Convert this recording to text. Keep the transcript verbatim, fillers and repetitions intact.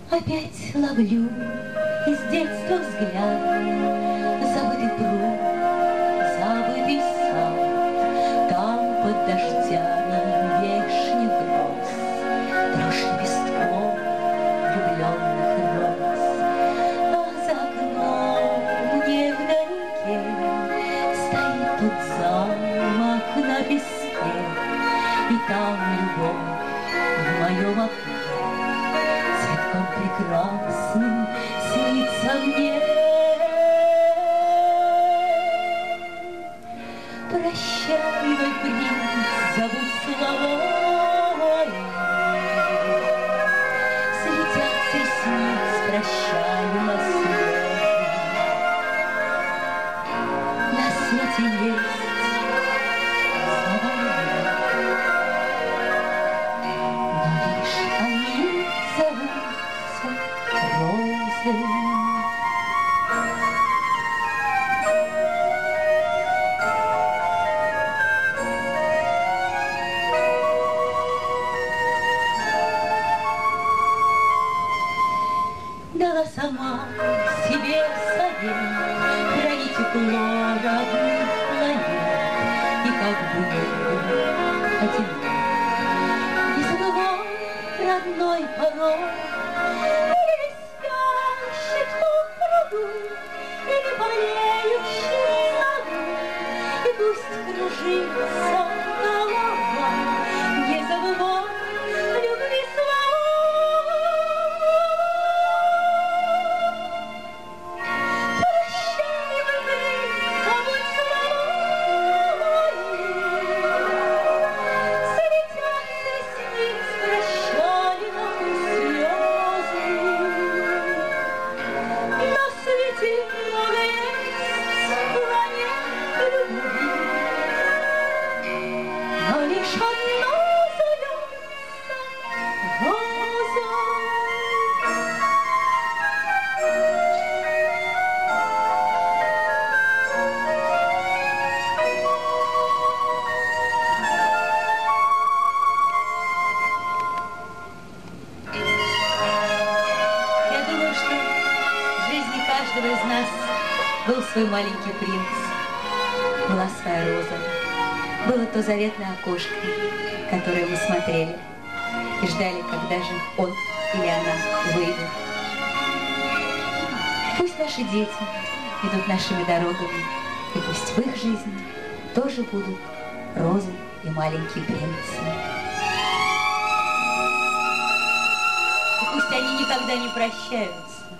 Опять ловлю из детства взгляд, забытый пруд, забытый сад, там под дождями вешних гроз, дрожь лепестков влюбленных роз. А за окном невдалеке стоит тот замок на песке, и там любовь в моем окне цветком прекрасным снится мне. Прощай, мой принц, забудь слова мои, слетятся с ресниц, прощай, на слезы. На свете есть слова мои, но лишь они зовутся розы. Дала сама себе совет, храни тепло родных планет, и как бы не был одинок, не забывай родной порог, или спящих в пруду, или болеющих саду, и пусть кружится голова, не забывай любви слова. Каждого из нас был свой маленький принц, была своя роза, было то заветное окошко, которое мы смотрели и ждали, когда же он или она выйдут. Пусть наши дети идут нашими дорогами, и пусть в их жизни тоже будут розы и маленькие принцы. И пусть они никогда не прощаются,